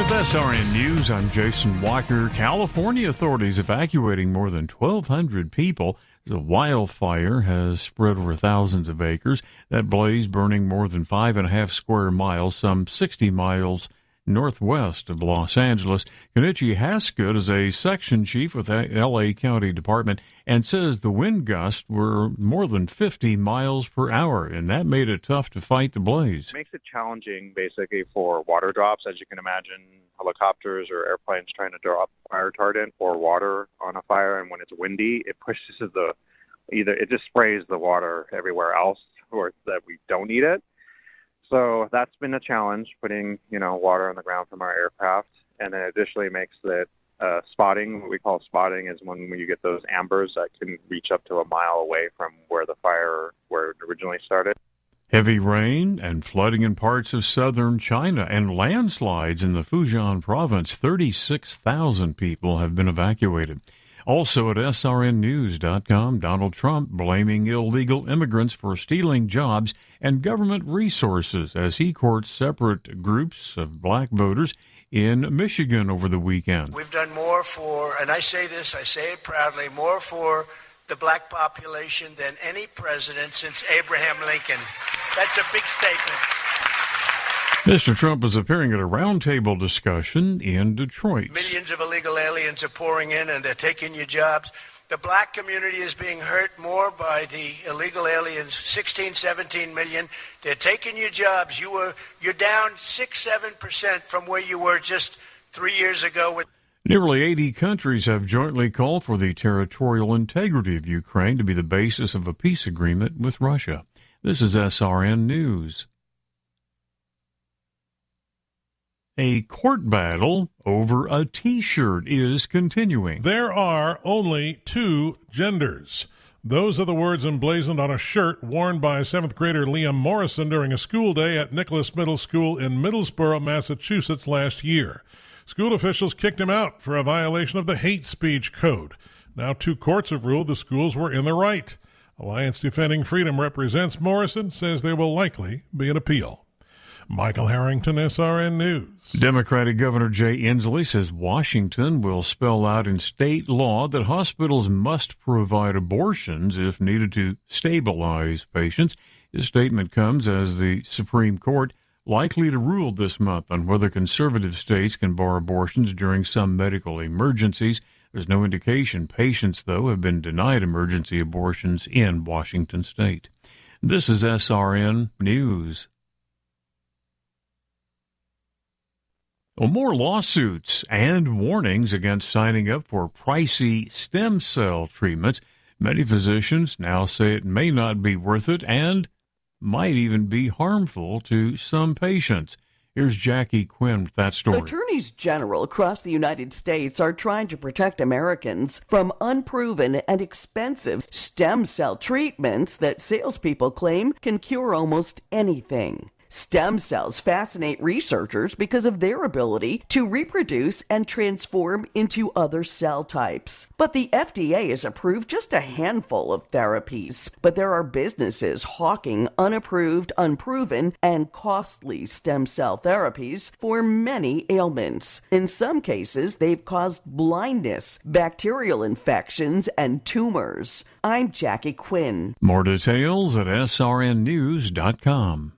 With SRN News, I'm Jason Walker. California authorities evacuating more than 1,200 people as a wildfire has spread over thousands of acres. That blaze burning more than 5.5 square miles, some 60 miles northwest of Los Angeles. Kenichi Haskett is a section chief with the L.A. County Department and says the wind gusts were more than 50 miles per hour, and that made it tough to fight the blaze. It makes it challenging, basically, for water drops. As you can imagine, helicopters or airplanes trying to drop fire retardant or water on a fire, and when it's windy, it pushes it just sprays the water everywhere else or that we don't need it. So that's been a challenge, putting, water on the ground from our aircraft. And then additionally makes it spotting. What we call spotting is when you get those ambers that can reach up to a mile away from where it originally started. Heavy rain and flooding in parts of southern China and landslides in the Fujian province. 36,000 people have been evacuated. Also at srnnews.com, Donald Trump blaming illegal immigrants for stealing jobs and government resources as he courts separate groups of black voters in Michigan over the weekend. We've done more and I say it proudly, more for the black population than any president since Abraham Lincoln. That's a big statement. Mr. Trump was appearing at a roundtable discussion in Detroit. Millions of illegal aliens are pouring in and they're taking your jobs. The black community is being hurt more by the illegal aliens, 16, 17 million. They're taking your jobs. You're down 6-7% from where you were just 3 years ago. Nearly 80 countries have jointly called for the territorial integrity of Ukraine to be the basis of a peace agreement with Russia. This is SRN News. A court battle over a T-shirt is continuing. There are only two genders. Those are the words emblazoned on a shirt worn by 7th grader Liam Morrison during a school day at Nicholas Middle School in Middlesboro, Massachusetts last year. School officials kicked him out for a violation of the hate speech code. Now 2 courts have ruled the schools were in the right. Alliance Defending Freedom represents Morrison, says there will likely be an appeal. Michael Harrington, SRN News. Democratic Governor Jay Inslee says Washington will spell out in state law that hospitals must provide abortions if needed to stabilize patients. His statement comes as the Supreme Court likely to rule this month on whether conservative states can bar abortions during some medical emergencies. There's no indication patients, though, have been denied emergency abortions in Washington state. This is SRN News. Well, more lawsuits and warnings against signing up for pricey stem cell treatments. Many physicians now say it may not be worth it and might even be harmful to some patients. Here's Jackie Quinn with that story. Attorneys general across the United States are trying to protect Americans from unproven and expensive stem cell treatments that salespeople claim can cure almost anything. Stem cells fascinate researchers because of their ability to reproduce and transform into other cell types. But the FDA has approved just a handful of therapies. But there are businesses hawking unapproved, unproven, and costly stem cell therapies for many ailments. In some cases, they've caused blindness, bacterial infections, and tumors. I'm Jackie Quinn. More details at srnnews.com.